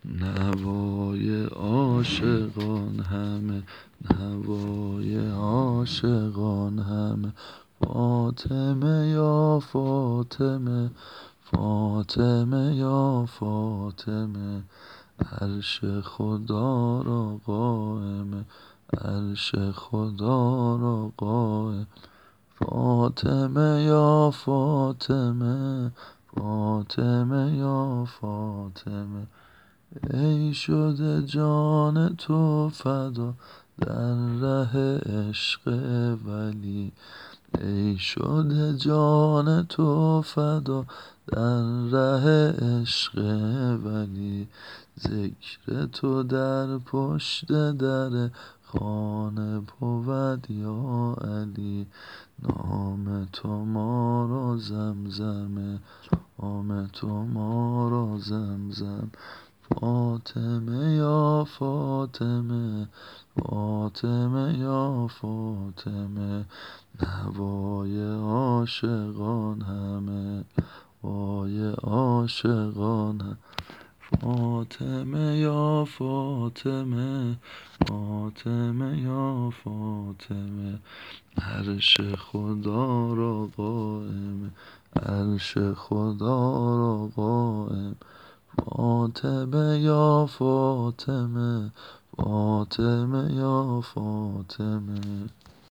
نوای عاشقان همه، نوای عاشقان همه، فاطمه یا فاطمه، فاطمه یا فاطمه. عرش خدا را قائمه، عرش خدا را قائم. فاطمه یا فاطمه، فاطمه یا فاطمه. ای شده جان تو فدا در ره عشق ولی، ای شده جان تو فدا در ره عشق ولی. ذکر تو در پشت در خانه بود یا علی. نام تو ما را زمزمه، نام تو ما را زمزم. فاطمه یا فاطمه، فاطمه یا فاطمه. نوای عاشقان همه، وای عاشقان همه. فاطمه یا فاطمه، فاطمه یا فاطمه. عرش خدا را قائم، عرش خدا را قائم. فاطمه یا فاطمه، فاطمه یا فاطمه.